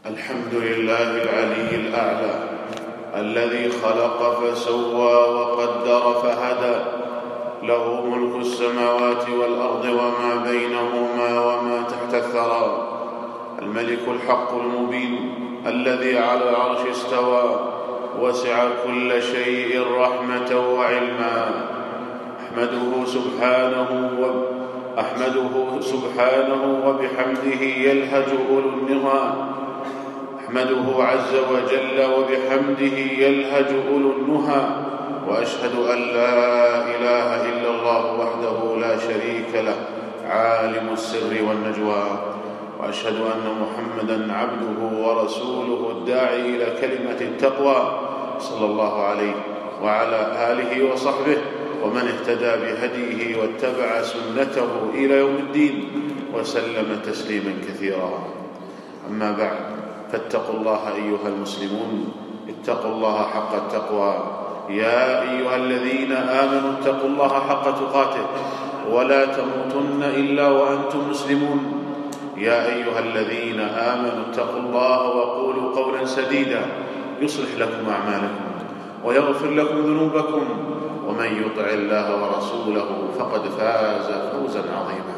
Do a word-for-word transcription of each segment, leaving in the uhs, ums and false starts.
الحمد لله العلي الأعلى الذي خلق فسوى وقدر فهدى، له ملك السماوات والأرض وما بينهما وما تحت الثرى، الملك الحق المبين الذي على العرش استوى، وسع كل شيء رحمة وعلما. أحمده سبحانه و... أحمده سبحانه وبحمده يلهج أولو النهى أحمده عز وجل وبحمده يلهج أولو النهى وأشهد أن لا إله إلا الله وحده لا شريك له عالم السر والنجوى، وأشهد أن محمدًا عبده ورسوله الداعي إلى كلمة التقوى، صلى الله عليه وعلى آله وصحبه ومن اهتدى بهديه واتبع سنته إلى يوم الدين وسلم تسليما كثيرا. أما بعد، فاتقوا الله أيها المسلمون، اتقوا الله حق التقوى. يا أيها الذين آمنوا اتقوا الله حق تقاته ولا تموتن إلا وأنتم مسلمون. يا أيها الذين آمنوا اتقوا الله وقولوا قولا سديدا يصلح لكم أعمالكم ويغفر لكم ذنوبكم، ومن يطع الله ورسوله فقد فاز فوزا عظيما.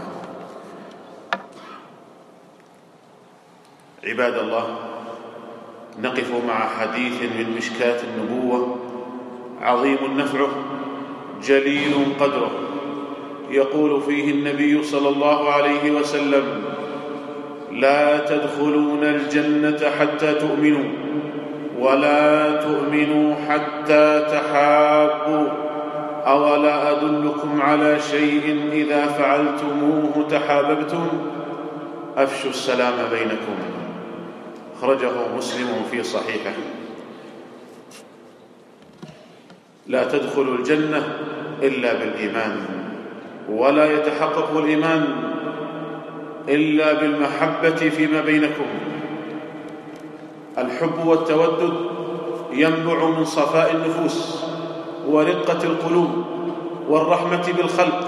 عباد الله، نقف مع حديث من مشكاة النبوة عظيم نفعه جليل قدره. يقول فيه النبي صلى الله عليه وسلم: لا تدخلون الجنة حتى تؤمنوا، ولا تؤمنوا حتى تحابوا، أولا أدلكم على شيء إذا فعلتموه تحاببتم؟ أفشوا السلام بينكم. أخرجه مسلم في صحيحه. لا تدخلوا الجنة إلا بالإيمان، ولا يتحقق الإيمان إلا بالمحبة فيما بينكم. الحب والتودد ينبع من صفاء النفوس ورقة القلوب والرحمة بالخلق.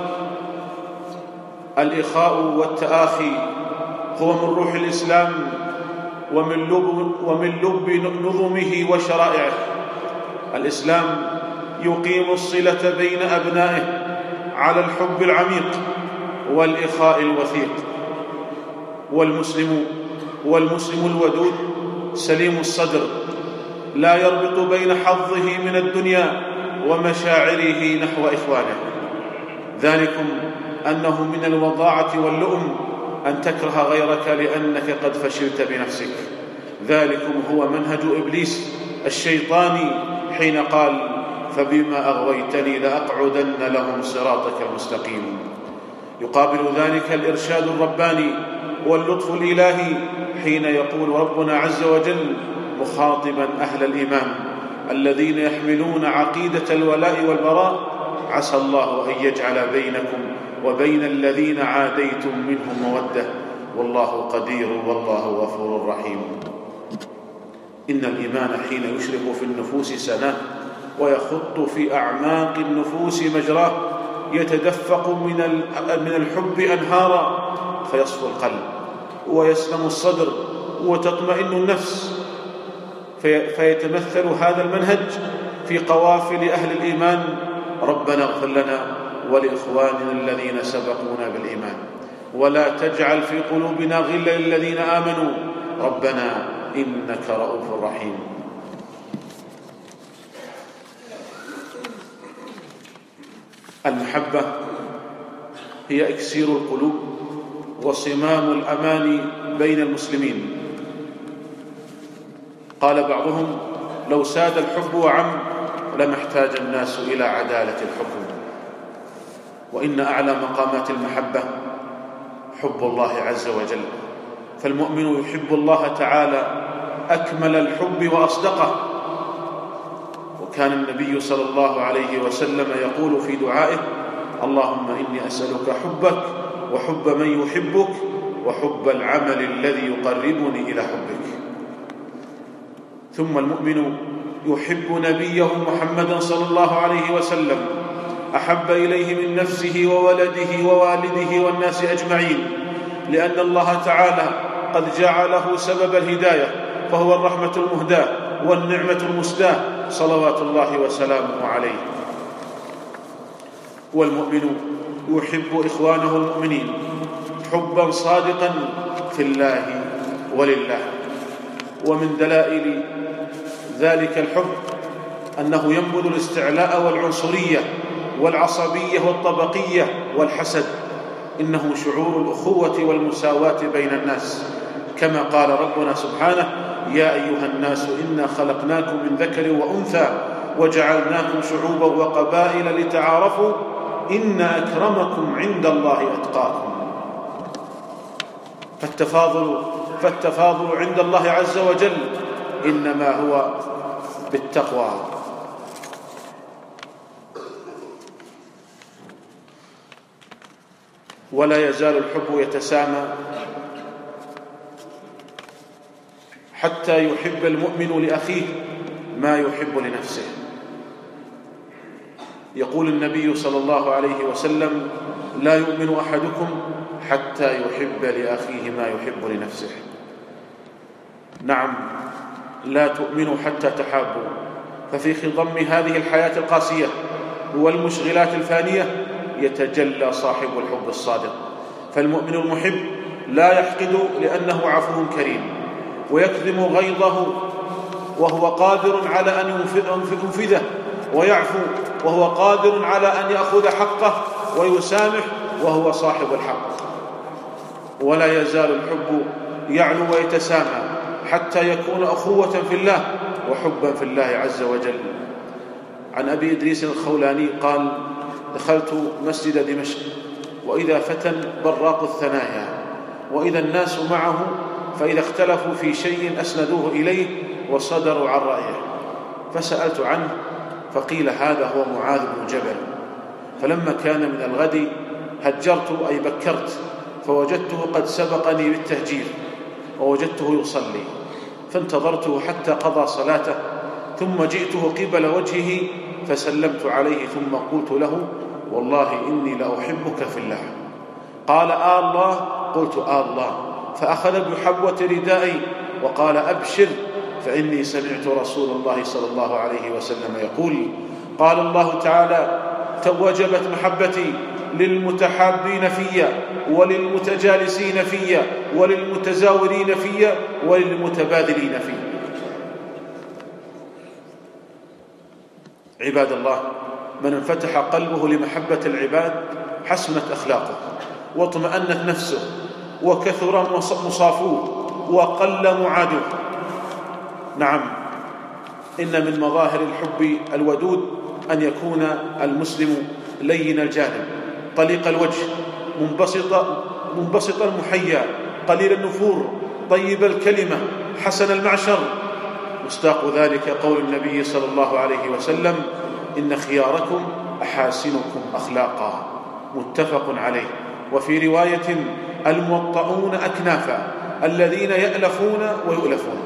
الإخاء والتآخي هو من روح الإسلام ومن لب, ومن لب نظمه وشرائعه. الإسلام يقيم الصلة بين أبنائه على الحب العميق والإخاء الوثيق. والمسلم والمسلم الودود سليم الصدر لا يربط بين حظه من الدنيا ومشاعره نحو إخوانه. ذلكم أنه من الوضاعة واللؤم أن تكره غيرك لأنك قد فشلت بنفسك. ذلكم هو منهج إبليس الشيطاني حين قال: فبما أغويتني لأقعدن لهم صراطك المستقيم. يقابل ذلك الإرشاد الرباني واللطف الإلهي حين يقول ربنا عز وجل مخاطبا أهل الإيمان الذين يحملون عقيدة الولاء والبراء: عسى الله أن يجعل بينكم وبين الذين عاديتم منهم مودة، والله قدير والله غفور رحيم. إن الإيمان حين يشرق في النفوس سناه ويخط في أعماق النفوس مجراه يتدفق من من الحب أنهارا، فيصفو القلب ويسلم الصدر وتطمئن النفس. في فيتمثل هذا المنهج في قوافل أهل الإيمان: ربنا اغفر لنا ولإخواننا الذين سبقونا بالإيمان، ولا تجعل في قلوبنا غلا للذين آمنوا، ربنا إنك رؤوف رحيم. المحبة هي إكسير القلوب وصمام الأمان بين المسلمين. قال بعضهم: لو ساد الحب وعم لما احتاج الناس إلى عدالة الحكم. وإن أعلى مقامات المحبة حب الله عز وجل، فالمؤمن يحب الله تعالى أكمل الحب وأصدقه. وكان النبي صلى الله عليه وسلم يقول في دعائه: اللهم إني أسألك حبك وحب من يحبك وحب العمل الذي يقربني إلى حبك. ثم المؤمن يحب نبيه محمدا صلى الله عليه وسلم أحب إليه من نفسه وولده ووالده والناس أجمعين، لأن الله تعالى قد جعله سبب الهداية فهو الرحمة المهداة والنعمة المسداة صلوات الله وسلامه عليه. والمؤمن يحب إخوانه المؤمنين حبا صادقا في الله ولله. ومن دلائل ذلك الحب أنه ينبذ الاستعلاء والعنصرية والعصبية والطبقية والحسد، إنه شعور الأخوة والمساواة بين الناس، كما قال ربنا سبحانه: يا أيها الناس إنا خلقناكم من ذكر وأنثى وجعلناكم شعوبا وقبائل لتعارفوا إن أكرمكم عند الله أتقاكم. فالتفاضل فالتفاضل عند الله عز وجل إنما هو بالتقوى. ولا يزال الحب يتسامى حتى يحب المؤمن لأخيه ما يحب لنفسه. يقول النبي صلى الله عليه وسلم: لا يؤمن أحدكم حتى يحب لأخيه ما يحب لنفسه. نعم، لا تؤمنوا حتى تحابوا. ففي خضم هذه الحياة القاسية والمشغلات الفانية يتجلى صاحب الحب الصادق. فالمؤمن المحب لا يحقد لأنه عفو كريم، ويكظم غيظه وهو قادر على أن ينفذه، ويعفو وهو قادر على أن يأخذ حقه، ويسامح وهو صاحب الحق. ولا يزال الحب يعلو ويتسامى حتى يكون أخوة في الله وحبا في الله عز وجل. عن أبي إدريس الخولاني قال: دخلت مسجد دمشق وإذا فتى براق الثنايا، وإذا الناس معه، فإذا اختلفوا في شيء أسندوه إليه وصدروا عن رأيه، فسألت عنه فقيل: هذا هو معاذ بن جبل. فلما كان من الغد هجرت أي بكرت، فوجدته قد سبقني بالتهجير، ووجدته يصلي، فانتظرته حتى قضى صلاته، ثم جئته قبل وجهه فسلمت عليه، ثم قلت له: والله إني لأحبك في الله. قال: آه الله؟ قلت: آه الله. فأخذ بحبوة ردائي وقال: أبشر، فإني سمعت رسول الله صلى الله عليه وسلم يقول: قال الله تعالى: توجبت محبتي للمتحابين فيا وللمتجالسين فيا وللمتزاورين فيا وللمتبادلين فيا. عباد الله، من انفتح قلبه لمحبة العباد حسنت أخلاقه واطمأنت نفسه وكثر مصافوه وقل معادوه. نعم، إن من مظاهر الحب الودود أن يكون المسلم لين الجانب طليق الوجه منبسط منبسط المحيا قليل النفور طيب الكلمة حسن المعشر. مصداق ذلك قول النبي صلى الله عليه وسلم: إن خياركم أحاسنكم أخلاقا، متفق عليه. وفي رواية: الموطؤون أكنافا، الذين يألفون ويؤلفون.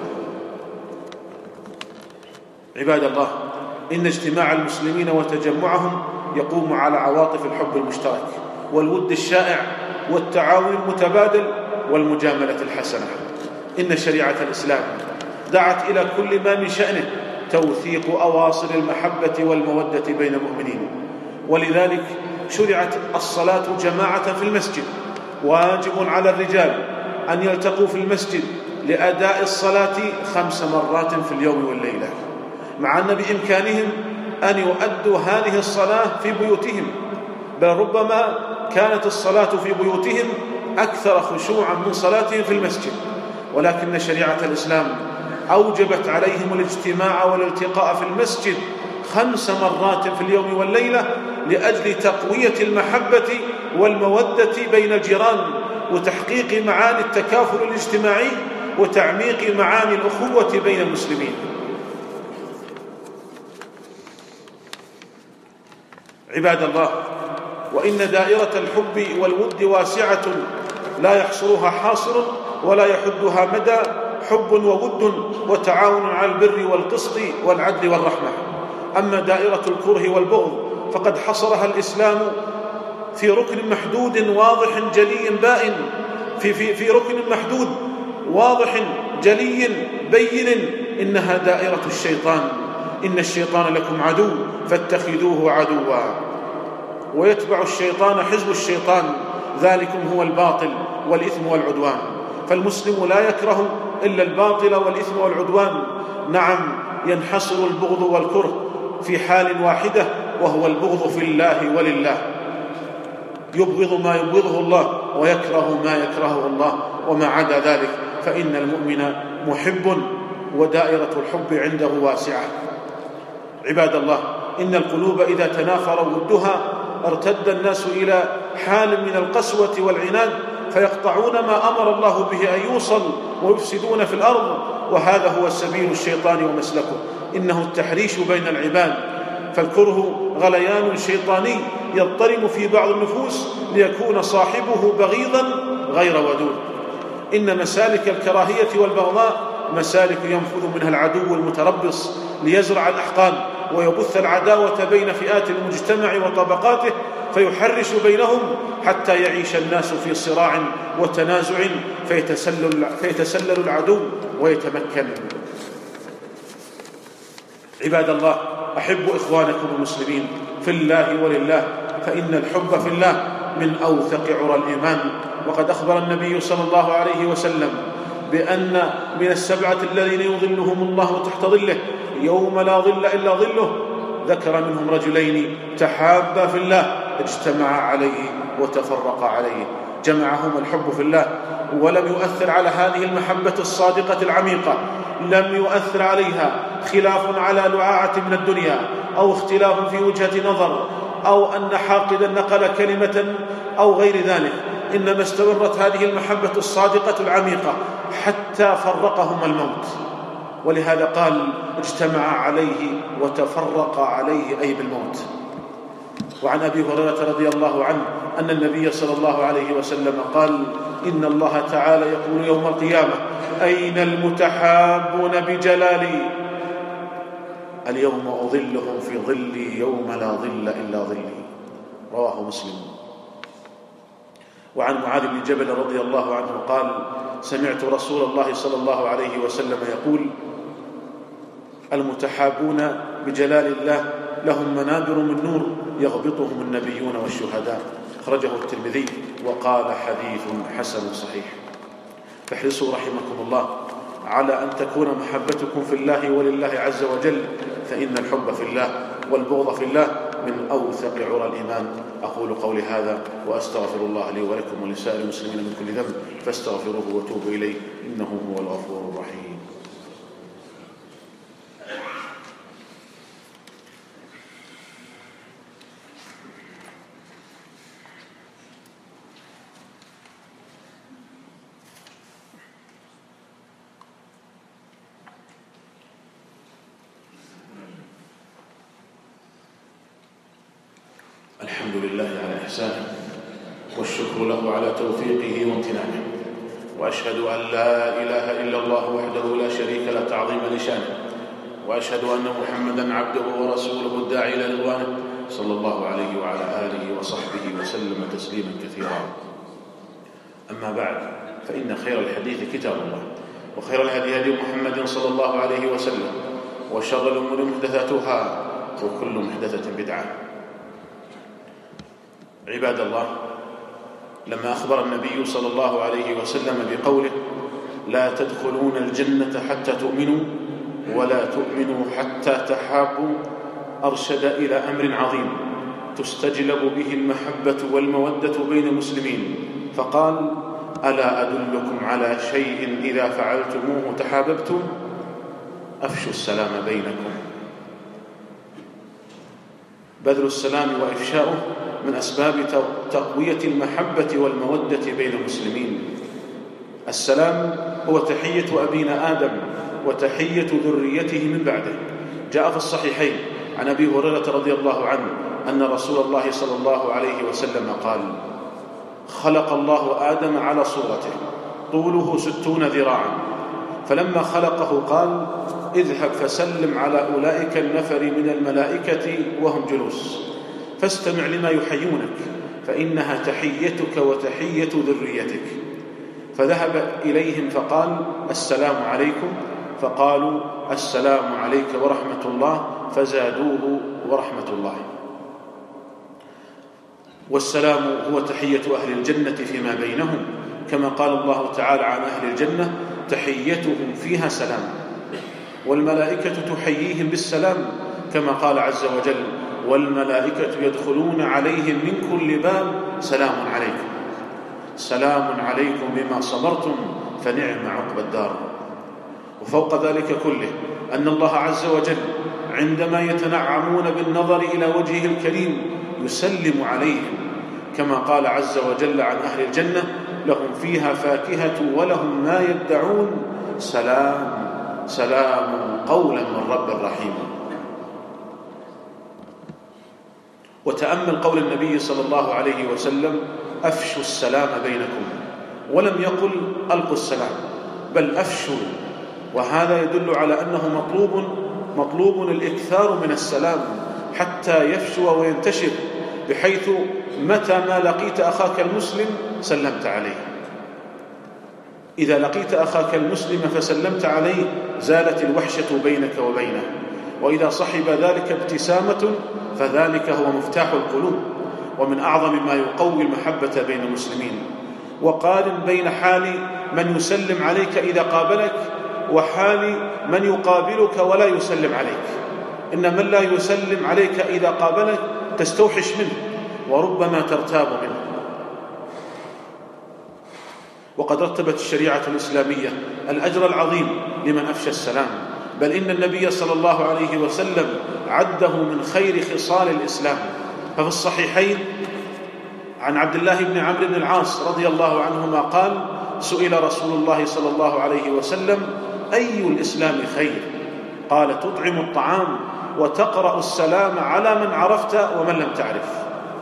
عباد الله، إن اجتماع المسلمين وتجمعهم يقوم على عواطف الحب المشترك والود الشائع والتعاون المتبادل والمجاملة الحسنة. إن شريعة الإسلام دعت إلى كل ما من شأنه توثيق أواصر المحبة والمودة بين المؤمنين، ولذلك شرعت الصلاة جماعة في المسجد. واجب على الرجال أن يلتقوا في المسجد لأداء الصلاة خمس مرات في اليوم والليلة، مع أن بإمكانهم أن يؤدوا هذه الصلاة في بيوتهم، بل ربما كانت الصلاة في بيوتهم أكثر خشوعا من صلاتهم في المسجد. ولكن شريعة الإسلام أوجبت عليهم الاجتماع والالتقاء في المسجد خمس مرات في اليوم والليلة لأجل تقوية المحبة والمودة بين الجيران، وتحقيق معاني التكافل الاجتماعي، وتعميق معاني الأخوة بين المسلمين. عباد الله، وإن دائرة الحب والود واسعة لا يحصرها حاصر ولا يحدها مدى، حب وود وتعاون على البر والقسط والعدل والرحمة. أما دائرة الكره والبغض فقد حصرها الإسلام في ركن محدود واضح جلي بائن، في, في, في ركن محدود واضح جلي بين إنها دائرة الشيطان. إن الشيطان لكم عدو فاتخذوه عدوا، ويتبع الشيطان حزب الشيطان، ذلكم هو الباطل والإثم والعدوان. فالمسلم لا يكره إلا الباطل والإثم والعدوان. نعم، ينحصر البغض والكره في حال واحدة، وهو البغض في الله ولله. يبغض ما يبغضه الله ويكره ما يكرهه الله، وما عدا ذلك فإن المؤمن محب، ودائرة الحب عنده واسعة. عباد الله، إن القلوب إذا تنافر ودها ارتد الناس إلى حال من القسوة والعناد، فيقطعون ما أمر الله به أن يوصل ويفسدون في الأرض، وهذا هو سبيل الشيطان ومسلكه. إنه التحريش بين العباد، فالكره غليان شيطاني يضطرم في بعض النفوس ليكون صاحبه بغيضا غير ودود. إن مسالك الكراهية والبغضاء مسالك ينفذ منها العدو المتربص ليزرع الأحقاد ويبث العداوة بين فئات المجتمع وطبقاته، فيحرش بينهم حتى يعيش الناس في صراع وتنازع، فيتسلل, فيتسلل العدو ويتمكن. عباد الله، أحبوا إخوانكم المسلمين في الله ولله، فإن الحب في الله من أوثق عرى الإيمان. وقد أخبر النبي صلى الله عليه وسلم بأن من السبعة الذين يظلهم الله تحت ظله يوم لا ظل إلا ظله، ذكر منهم رجلين تحابا في الله اجتمعا عليه وتفرقا عليه. جمعهم الحب في الله، ولم يؤثر على هذه المحبة الصادقة العميقة، لم يؤثر عليها خلاف على لعاعة من الدنيا، أو اختلاف في وجهة نظر، أو أن حاقدا نقل كلمة أو غير ذلك. إنما استمرت هذه المحبة الصادقة العميقة حتى فرقهما الموت. ولهذا قال اجتمع عليه وتفرق عليه، أي بالموت. وعن أبي هريرة رضي الله عنه أن النبي صلى الله عليه وسلم قال إن الله تعالى يقول يوم القيامة أين المتحابون بجلالي؟ اليوم أظلهم في ظلي يوم لا ظل إلا ظلي. رواه مسلم. وعن معاذ بن جبل رضي الله عنه قال سمعت رسول الله صلى الله عليه وسلم يقول المتحابون بجلال الله لهم منابر من نور يغبطهم النبيون والشهداء. أخرجه الترمذي وقال حديث حسن صحيح. فاحرصوا رحمكم الله على أن تكون محبتكم في الله ولله عز وجل، فإن الحب في الله والبغض في الله من أوثق عرى الإيمان. أقول قولي هذا وأستغفر الله لي ولكم ولسائر المسلمين من كل ذنب، فاستغفروه وتوبوا إليه إنه هو الغفور الرحيم. الحمد لله على إحسانه، والشكر له على توفيقه وامتنانه، وأشهد أن لا إله إلا الله وحده لا شريك له تعظيما لشانه، وأشهد أن محمدا عبده ورسوله الداعي إلى رضوانه صلى الله عليه وعلى آله وصحبه وسلم تسليما كثيرا. أما بعد، فإن خير الحديث كتاب الله، وخير الهدي هدي محمد صلى الله عليه وسلم، وشر الأمور محدثاتها، وكل محدثة بدعة. عباد الله، لما أخبر النبي صلى الله عليه وسلم بقوله لا تدخلون الجنة حتى تؤمنوا ولا تؤمنوا حتى تحابوا، أرشد إلى أمر عظيم تستجلب به المحبة والمودة بين المسلمين، فقال ألا أدلكم على شيء إذا فعلتموه تحاببتم؟ أفشوا السلام بينكم. بذل السلام وإفشاؤه من أسباب تقوية المحبة والمودة بين المسلمين. السلام هو تحية أبينا آدم وتحية ذريته من بعده. جاء في الصحيحين عن أبي هريرة رضي الله عنه أن رسول الله صلى الله عليه وسلم قال خلق الله آدم على صورته طوله ستون ذراعا، فلما خلقه قال اذهب فسلم على أولئك النفر من الملائكة وهم جلوس، فاستمع لما يحيونك، فإنها تحيتك وتحية ذريتك. فذهب إليهم فقال: السلام عليكم. فقالوا: السلام عليك ورحمة الله، فزادوه: ورحمة الله. والسلام هو تحية أهل الجنة فيما بينهم، كما قال الله تعالى عن أهل الجنة: تحيتهم فيها سلام. والملائكة تحييهم بالسلام، كما قال عز وجل: والملائكة يدخلون عليهم من كل باب سلام عليكم. سلام عليكم بما صبرتم فنعم عقبى الدار. وفوق ذلك كله أن الله عز وجل عندما يتنعمون بالنظر إلى وجهه الكريم يسلم عليهم، كما قال عز وجل عن أهل الجنة: لهم فيها فاكهة ولهم ما يدعون، سلام سلام قولا من رب رحيم. وتأمل قول النبي صلى الله عليه وسلم: أفشوا السلام بينكم، ولم يقل ألقوا السلام، بل أفشوا. وهذا يدل على أنه مطلوب مطلوب الإكثار من السلام حتى يفشو وينتشر، بحيث متى ما لقيت أخاك المسلم سلمت عليه. إذا لقيت أخاك المسلم فسلمت عليه زالت الوحشة بينك وبينه. وإذا صحب ذلك ابتسامة فذلك هو مفتاح القلوب، ومن أعظم ما يقوي المحبة بين المسلمين. وقارن بين حال من يسلم عليك إذا قابلك وحال من يقابلك ولا يسلم عليك. إن من لا يسلم عليك إذا قابلك تستوحش منه وربما ترتاب منه. وقد رتبت الشريعة الإسلامية الأجر العظيم لمن أفشى السلام، بل إن النبي صلى الله عليه وسلم عده من خير خصال الإسلام. ففي الصحيحين عن عبد الله بن عمرو بن العاص رضي الله عنهما قال: سئل رسول الله صلى الله عليه وسلم: أي الإسلام خير؟ قال: تطعم الطعام وتقرأ السلام على من عرفت ومن لم تعرف.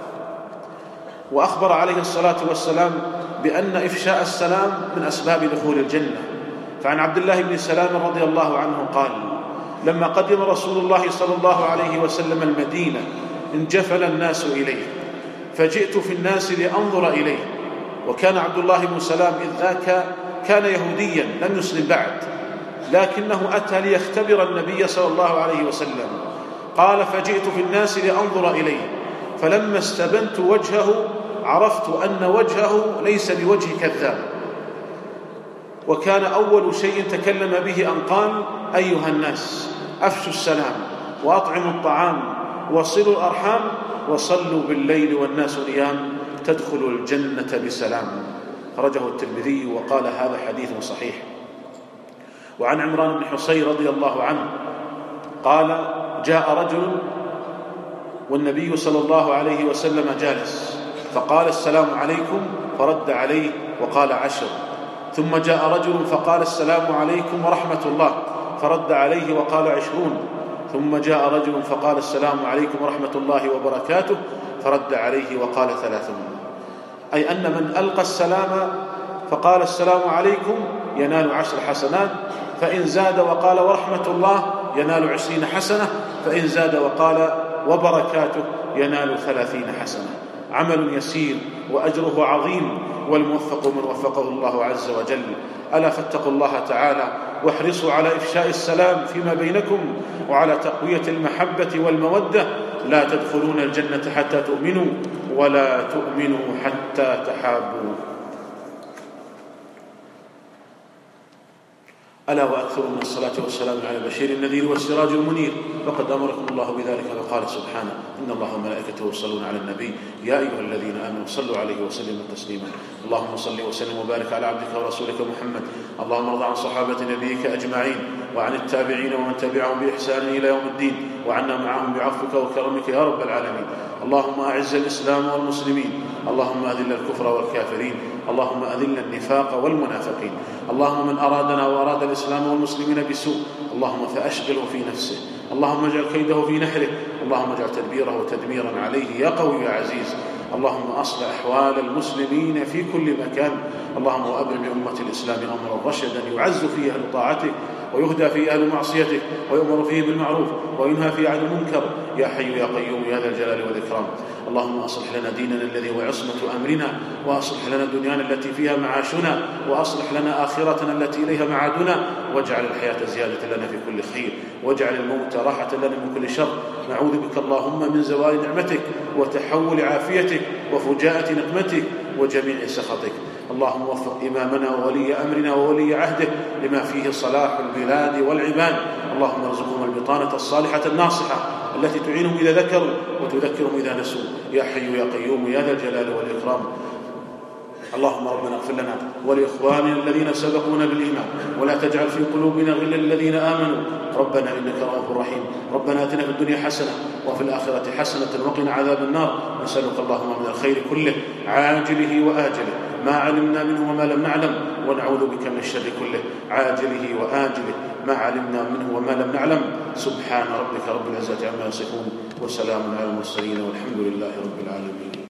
وأخبر عليه الصلاة والسلام بأن إفشاء السلام من أسباب دخول الجنة. فعن عبد الله بن سلام رضي الله عنه قال: لما قدم رسول الله صلى الله عليه وسلم المدينة انجفل الناس إليه، فجئت في الناس لأنظر إليه. وكان عبد الله بن سلام إذ ذاك كان يهوديا لم يسلم بعد، لكنه أتى ليختبر النبي صلى الله عليه وسلم. قال: فجئت في الناس لأنظر إليه، فلما استبنت وجهه عرفت أن وجهه ليس بوجه كذاب. وكان أول شيء تكلم به أن قال: أيها الناس، أفشوا السلام وأطعموا الطعام وصلوا الأرحام وصلوا بالليل والناس نيام تدخلوا الجنة بسلام. خرجه الترمذي وقال: هذا حديث صحيح. وعن عمران بن حصين رضي الله عنه قال: جاء رجل والنبي صلى الله عليه وسلم جالس، فقال: السلام عليكم، فرد عليه وقال: عشر. ثم جاء رجل فقال: السلام عليكم ورحمة الله، فرد عليه وقال: عشرون. ثم جاء رجل فقال: السلام عليكم ورحمة الله وبركاته، فرد عليه وقال: ثلاثون. أي أن من ألقى السلام فقال: السلام عليكم ينال عشر حسنات، فإن زاد وقال: ورحمة الله ينال عشرين حسنة، فإن زاد وقال: وبركاته ينال ثلاثين حسنة. عمل يسير وأجره عظيم، والموفق من وفقه الله عز وجل. ألا فاتقوا الله تعالى واحرصوا على إفشاء السلام فيما بينكم وعلى تقوية المحبة والمودة. لا تدخلون الجنة حتى تؤمنوا، ولا تؤمنوا حتى تحابوا. ألا وأكثروا من الصلاة والسلام على البشير النذير والسراج المنير، فقد أمركم الله بذلك فقال سبحانه: إن الله وملائكته يصلون على النبي يا أيها الذين آمنوا صلوا عليه وسلموا تسليما. اللهم صل وسلم وبارك على عبدك ورسولك محمد. اللهم ارض عن صحابة نبيك أجمعين، وعن التابعين ومن تبعهم بإحسان إلى يوم الدين، وعنا معهم بعفوك وكرمك يا رب العالمين. اللهم أعز الإسلام والمسلمين، اللهم أذل الكفر والكافرين، اللهم أذل النفاق والمنافقين. اللهم من أرادنا وأراد الإسلام والمسلمين بسوء اللهم فأشغله في نفسه، اللهم اجعل كيده في نحره، اللهم اجعل تدبيره تدميرا عليه يا قوي يا عزيز. اللهم أصلح أحوال المسلمين في كل مكان. اللهم وأبرم لأمة الإسلام أمرا رشدا يعز فيه أهل طاعتك ويهدى فيه أهل معصيتك ويؤمر فيه بالمعروف وينهى فيه عن المنكر يا حي يا قيوم يا ذا الجلال والإكرام. اللهم أصلح لنا ديننا الذي هو عصمة أمرنا، وأصلح لنا دنيانا التي فيها معاشنا، وأصلح لنا آخرتنا التي إليها معادنا، واجعل الحياة زيادة لنا في كل خير، واجعل الموت راحة لنا من كل شر. نعوذ بك اللهم من زوال نعمتك وتحول عافيتك وفجاءة نقمتك وجميع سخطك. اللهم وفق إمامنا وولي أمرنا وولي عهده لما فيه صلاح البلاد والعباد. اللهم ارزقهم البطانة الصالحة الناصحة التي تعينهم إذا ذكروا وتذكرهم إذا نسوا يا حي يا قيوم يا ذا الجلال والإكرام. اللهم ربنا اغفر لنا ولإخواننا الذين سبقونا بالإيمان ولا تجعل في قلوبنا غلا للذين آمنوا ربنا إنك رؤوف رحيم. ربنا آتنا في الدنيا حسنة وفي الآخرة حسنة وقنا عذاب النار. نسألك اللهم من الخير كله عاجله وآجله ما علمنا منه وما لم نعلم، ونعوذ بك من الشر كله عاجله وآجله ما علمنا منه وما لم نعلم. سبحان ربك رب العزة عما يصفون وسلام على المرسلين والحمد لله رب العالمين.